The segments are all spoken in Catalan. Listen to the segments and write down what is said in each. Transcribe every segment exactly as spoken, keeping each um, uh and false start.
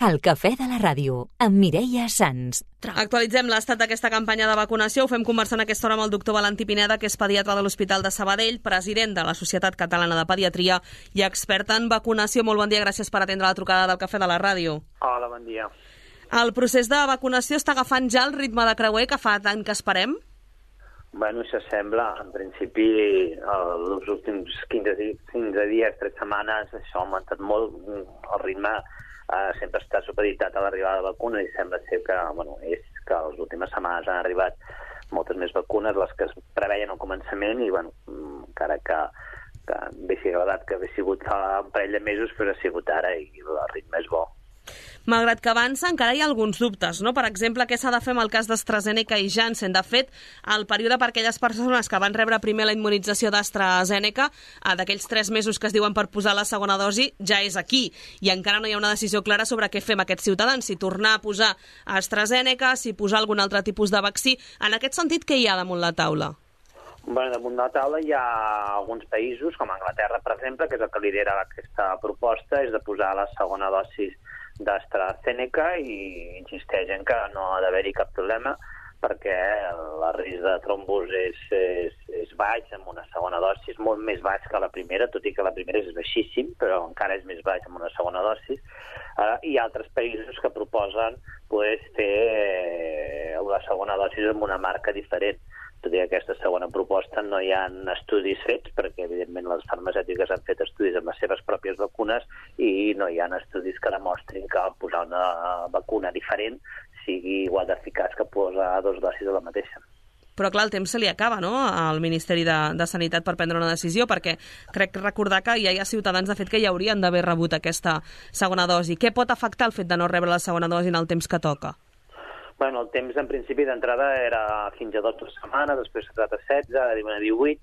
El cafè de la ràdio, amb Mireia Sans. Actualitzem l'estat d'aquesta campanya de vacunació. Ho fem conversant a aquesta hora amb el doctor Valentí Pineda, que és pediatre de l'Hospital de Sabadell, president de la Societat Catalana de Pediatria i expert en vacunació. Molt bon dia, gràcies per atendre la trucada del cafè de la ràdio. Hola, bon dia. El procés de vacunació està agafant ja el ritme de creuer que fa tant que esperem? Bueno, això sembla. En principi, els últims quinze dies, tres setmanes, això ha augmentat molt. El ritme Uh, sempre està supeditat a l'arribada de vacuna i sembla ser que, bueno, és que les últimes setmanes han arribat moltes més vacunes, les que es preveien al començament, i bueno, encara que, que hagués agradat que hagués sigut fa un parell de mesos, però ha sigut ara i el ritme és bo. Malgrat que avança, encara hi ha alguns dubtes, no? Per exemple, què s'ha de fer amb el cas d'AstraZeneca i Janssen? De fet, el període per aquelles persones que van rebre primer la immunització d'AstraZeneca, d'aquells tres mesos que es diuen per posar la segona dosi, ja és aquí. I encara no hi ha una decisió clara sobre què fer amb aquests ciutadans, si tornar a posar AstraZeneca, si posar algun altre tipus de vaccí. En aquest sentit, què hi ha damunt la taula? Bé, damunt la taula hi ha alguns països, com Anglaterra, per exemple, que és el que lidera aquesta proposta, és de posar la segona dosi d'AstraZeneca, i insisteixen que no ha d'haver-hi cap problema perquè el risc de trombos és, és, és baix amb una segona dosi, és molt més baix que la primera, tot i que la primera és baixíssim, però encara és més baix amb una segona dosi. Uh, hi ha altres països que proposen pues, fer eh, la segona dosi amb una marca diferent. Tot i que aquesta segona proposta no hi ha estudis fets, perquè evidentment les farmacèutiques han fet estudis amb les seves pròpies vacunes i no hi ha estudis que demostrin que posar una vacuna diferent sigui igual d'eficaç que posar dos dosis de la mateixa. Però clar, el temps se li acaba, no?, al Ministeri de, de Sanitat per prendre una decisió, perquè crec recordar que ja hi ha ciutadans, de fet, que ja haurien d'haver rebut aquesta segona dosi. Què pot afectar el fet de no rebre la segona dosi en el temps que toca? Bueno, el temps, en principi, d'entrada era fins a dotze setmanes, després s'ha tret a setze, ara diuen a divuit.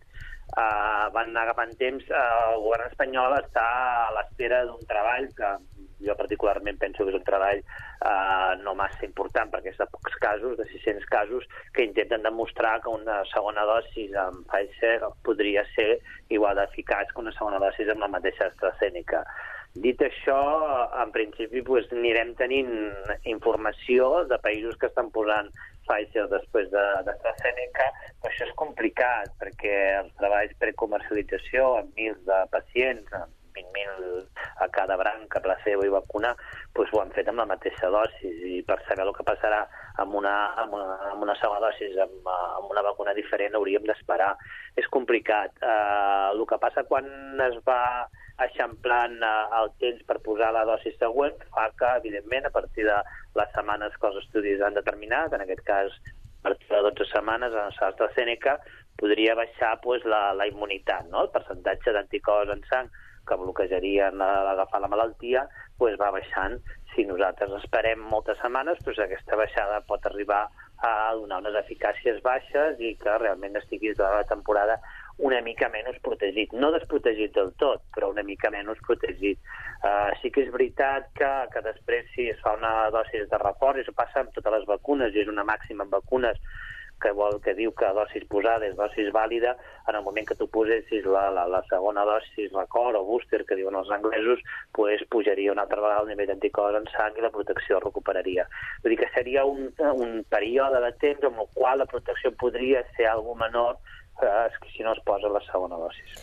Uh, van anar agafant temps. Uh, el govern espanyol està a l'espera d'un treball que jo particularment penso que és un treball uh, no massa important, perquè és de pocs casos, de sis-cents casos, que intenten demostrar que una segona dosi amb Pfizer podria ser igual d'eficaç que una segona dosi amb la mateixa AstraZeneca. Dit això, en principi doncs, anirem tenint informació de països que estan posant Pfizer després d'AstraZeneca, però això és complicat perquè els treballs precomercialització amb mils de pacients, amb vint mil a cada branca, placebo i vacuna, doncs ho han fet amb la mateixa dosi, i per saber el que passarà amb una, amb una, amb una segona dosi, amb, amb una vacuna diferent, hauríem d'esperar. És complicat. Uh, el que passa quan es va eixamplant el temps per posar la dosi següent fa que, evidentment, a partir de les setmanes que els estudis han determinat, en aquest cas, a partir de dotze setmanes, en l'AstraZeneca podria baixar pues, la, la immunitat, no? El percentatge d'anticors en sang que bloquejarien agafar la malaltia pues, va baixant. Si nosaltres esperem moltes setmanes, pues, aquesta baixada pot arribar a donar unes eficàcies baixes i que realment estigui tota la temporada una mica menys protegit. No desprotegit del tot, però una mica menys protegit. Uh, sí que és veritat que, que després si es fa una dosi de reforç, i això passa amb totes les vacunes, i és una màxima en vacunes, que vol que diu que dosis posada és dosis vàlida, en el moment que tu posessis la, la, la segona dosis, record o booster, que diuen els anglesos, pues, pujaria una altra vegada el nivell d'anticors en sang i la protecció es recuperaria. Vull dir que seria un, un període de temps en el qual la protecció podria ser alguna menor eh, que si no es posa la segona dosis.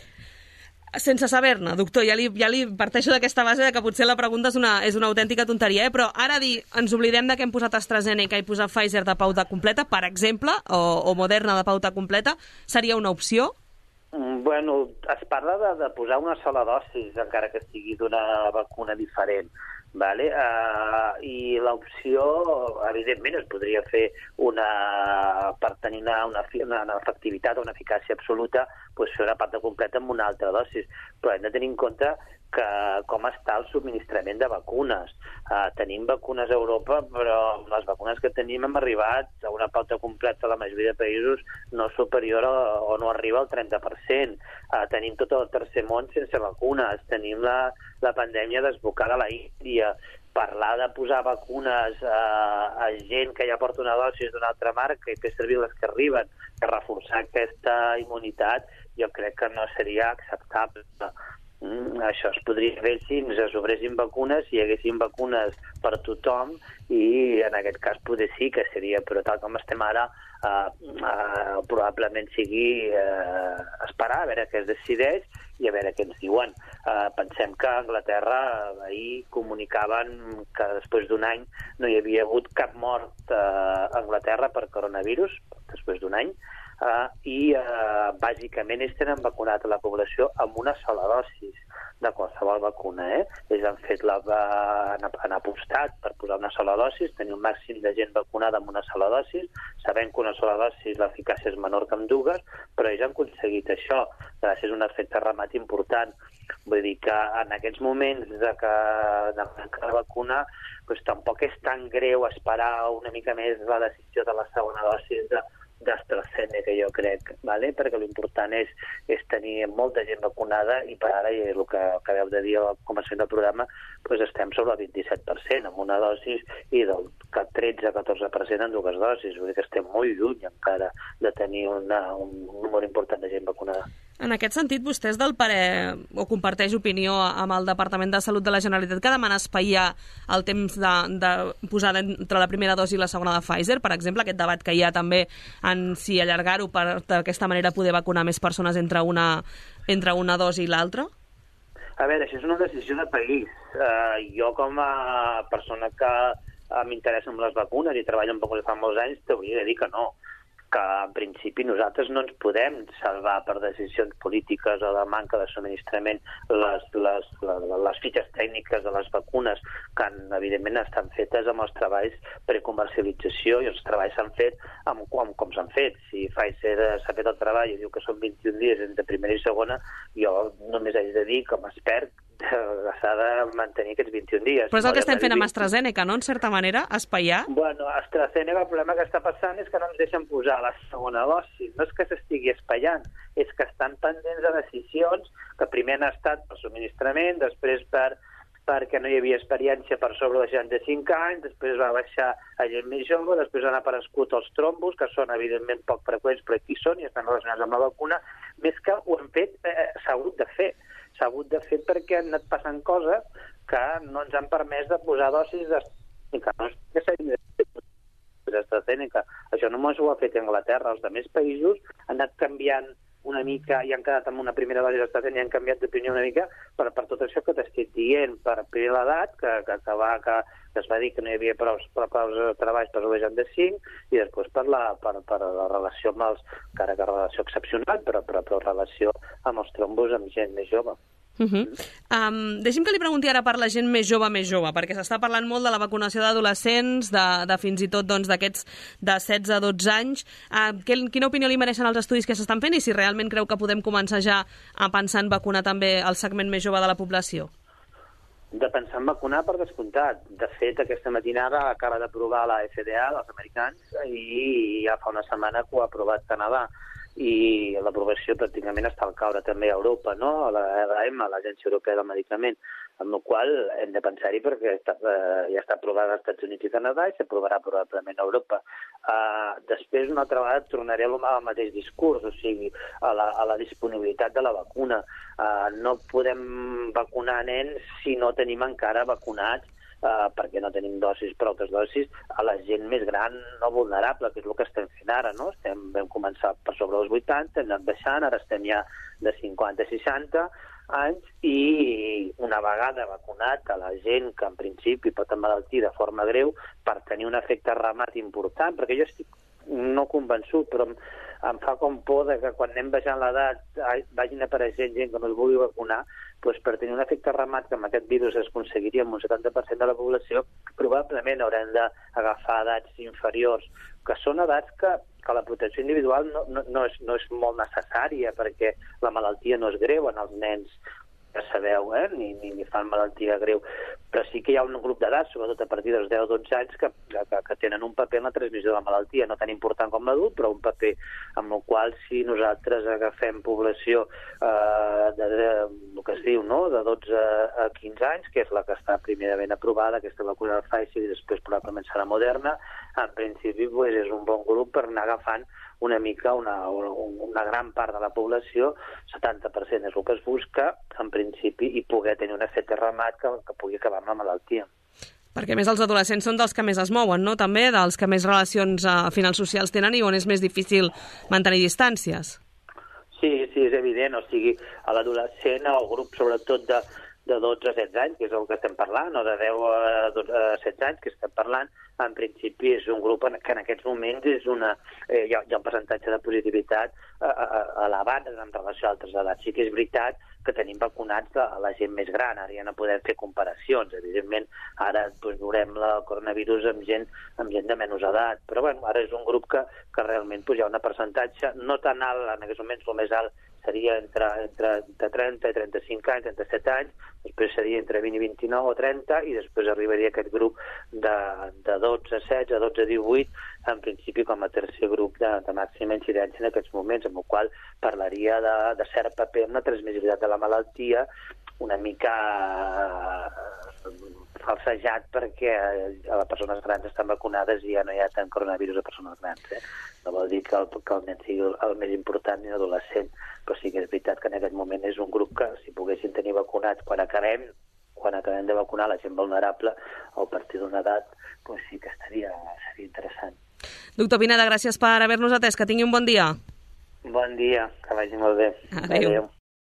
Sense saber-ne, doctor, ja li, ja li parteixo d'aquesta base de que potser la pregunta és una, és una autèntica tonteria, eh? Però ara dir, ens oblidem de que hem posat AstraZeneca i posat Pfizer de pauta completa, per exemple, o, o Moderna de pauta completa, seria una opció? Bueno, es parla de, de posar una sola dosi, encara que sigui d'una vacuna diferent. Vale? Uh, i l'opció, evidentment, es podria fer una, per tenir una, una, una efectivitat o una eficàcia absoluta, pues fer una pauta completa amb una altra dosi, però hem de tenir en compte que com està el subministrament de vacunes. Uh, tenim vacunes a Europa, però les vacunes que tenim hem arribat a una pauta completa a la majoria de països no superior a, o no arriba al trenta per cent. Uh, tenim tot el tercer món sense vacunes, tenim la, la pandèmia desbocada a la Índia. Parlar de posar vacunes a, a gent que ja porta una dosi d'una altra marca i fer servir les que arriben per reforçar aquesta immunitat, jo crec que no seria acceptable. Mm, això es podria fer si ens obressin vacunes, si hi haguessin vacunes per tothom, i en aquest cas poder sí que seria, però tal com estem ara, eh, eh, probablement sigui eh, esperar a veure què es decideix i a veure què ens diuen. Eh, pensem que a Anglaterra ahir comunicaven que després d'un any no hi havia hagut cap mort eh, a Anglaterra per coronavirus, després d'un any, Uh, i uh, bàsicament ells tenen vacunat a la població amb una sola dosis de qualsevol vacuna. Eh? Ells han, fet la, han, han apostat per posar una sola dosis, tenir un màxim de gent vacunada amb una sola dosis, sabent que una sola dosis l'eficàcia és menor que amb dues, però ells han aconseguit això gràcies a un efecte remat important. Vull dir que en aquests moments de que de manca de vacuna doncs tampoc és tan greu esperar una mica més la decisió de la segona dosis de d'AstraZeneca, jo crec, vale? Perquè l'important és, és tenir molta gent vacunada i per ara, i és el que acabeu de dir al començament del programa, doncs estem sobre el vint-i-set per cent amb una dosis i del tretze a catorze per cent en dues dosis. Vull dir que estem molt lluny encara de tenir una, un número important de gent vacunada. En aquest sentit, vostè és del parer o comparteix opinió amb el Departament de Salut de la Generalitat que demana espaiar el temps de, de posar entre la primera dosi i la segona de Pfizer, per exemple, aquest debat que hi ha també en si allargar-ho per d'aquesta manera poder vacunar més persones entre una, entre una dosi i l'altra? A veure, això és una decisió de país. Uh, jo, com a persona que uh, m'interessa amb les vacunes i treballo un poc fa molts anys, t'hauria de dir que no, que en principi nosaltres no ens podem salvar per decisions polítiques o de manca de subministrament les, les, les, les fitxes tècniques de les vacunes que evidentment estan fetes amb els treballs precomercialització, i els treballs s'han fet amb, com, com s'han fet. Si Pfizer s'ha fet el treball i diu que són vint-i-un dies entre primera i segona, jo només haig de dir, com a expert, s'ha de mantenir aquests vint-i-un dies. Però és el que estem fent amb AstraZeneca, no?, en certa manera, espaiar? Bueno, AstraZeneca, el problema que està passant és que no ens deixen posar la segona dosi. No és que s'estigui espaiant, és que estan pendents de decisions que primer han estat per subministrament, després per perquè no hi havia experiència per sobre de seixanta-cinc anys, després va baixar a gent més jove, després han aparegut els trombos, que són evidentment poc freqüents, però aquí són i estan relacionats amb la vacuna. Més que ho han fet, eh, s'ha hagut de fer. S'ha hagut de fer perquè han anat passant coses que no ens han permès de posar dosis d'AstraZeneca. No és que s'hagi de fer d'AstraZeneca. Això només ho ha fet Anglaterra. Els altres països han anat canviant una mica i han quedat amb una primera dosi d'AstraZeneca i han canviat d'opinió una mica per, per tot això que t'estic dient, per primer l'edat, que, que, que, va, que, que es va dir que no hi havia prou, prou, prou treballs per l'O de cinc, i després per la, per, per la relació amb els, encara que relació excepcional, però, però, però relació amb els trombos amb gent més jove. Uh -huh. um, deixi'm que li pregunti ara per la gent més jove, més jove, perquè s'està parlant molt de la vacunació d'adolescents, de, de fins i tot doncs, d'aquests de setze a dotze anys. Uh, que, quina opinió li mereixen els estudis que s'estan fent i si realment creu que podem començar ja a pensar en vacunar també el segment més jove de la població? De pensar en vacunar, per descomptat. De fet, aquesta matinada acaba d'aprovar la F D A dels americans i ja fa una setmana que ho ha aprovat Canadà. I l'aprovació pràcticament està al caure també a Europa, no? A la E M A, l'Agència Europea del Medicament, amb la qual hem de pensar-hi perquè està, eh, ja està aprovada als Estats Units i Canadà i s'aprovarà probablement a Europa. Uh, després, una altra vegada, tornaré al mateix discurs, o sigui, a la, a la disponibilitat de la vacuna. Uh, no podem vacunar nens si no tenim encara vacunats Uh, perquè no tenim dosis, prou dosis, a la gent més gran no vulnerable, que és el que estem fent ara, no? Estem, vam començar per sobre els vuitanta, hem anat baixant, ara estem ja de cinquanta a seixanta anys, i una vegada vacunat a la gent que en principi pot emmalaltir de forma greu per tenir un efecte remat important, perquè jo estic no convençut, però em, em fa com por de que quan anem baixant l'edat vagin apareixent gent que no es vulgui vacunar, doncs per tenir un efecte remat que amb aquest virus es aconseguiria amb un setanta per cent de la població, probablement haurem d'agafar edats inferiors, que són edats que, que la protecció individual no, no, no, és, no és molt necessària perquè la malaltia no és greu en els nens, ja sabeu, eh? ni, ni, ni fan malaltia greu, però sí que hi ha un grup d'edat, sobretot a partir dels deu o dotze anys, que, que, que tenen un paper en la transmissió de la malaltia, no tan important com l'adult, però un paper amb el qual si nosaltres agafem població eh, de, de, el que es diu, no? de dotze a quinze anys, que és la que està primerament aprovada, aquesta vacuna del Pfizer, i després probablement serà Moderna, en principi pues, és un bon grup per anar agafant una mica una, una gran part de la població, setanta per cent és el que es busca, en principi, i poder tenir un efecte remat que, que pugui acabar amb la malaltia. Perquè més els adolescents són dels que més es mouen, no? També dels que més relacions eh, finals socials tenen i on és més difícil mantenir distàncies. Sí, sí, és evident. O sigui, a l'adolescent, el grup sobretot de, de dotze a setze anys, que és el que estem parlant, o de deu a setze anys que estem parlant, en principi és un grup que en aquests moments és una, eh, hi, ha, hi ha un percentatge de positivitat eh, eh, elevat en relació a altres edats. Sí que és veritat que tenim vacunats a la gent més gran, ara ja no podem fer comparacions. Evidentment, ara doncs, veurem el coronavirus amb gent, amb gent de menys edat, però bueno, ara és un grup que, que realment doncs, hi ha un percentatge no tan alt, en aquests moments el més alt seria entre, entre, entre trenta i trenta-cinc anys, trenta-set anys, després seria entre vint i vint-i-nou o trenta, i després arribaria aquest grup de, de dotze a setze, dotze a divuit, en principi com a tercer grup de, de màxima incidència en aquests moments, amb el qual parlaria de, de cert paper amb la transmissibilitat de la malaltia, una mica eh, falsejat perquè a les persones grans estan vacunades i ja no hi ha tant coronavirus a persones grans. Eh? No vol dir que el, que el nen sigui el, el més important ni l'adolescent, però sí que és veritat que en aquest moment és un grup que si poguessin tenir vacunats quan acabem, quan acabem de vacunar la gent vulnerable o a partir d'una edat, doncs sí que estaria, seria interessant. Doctor Pineda, gràcies per haver-nos atès. Que tingui un bon dia. Bon dia, que vagi molt bé. Adéu. Adéu.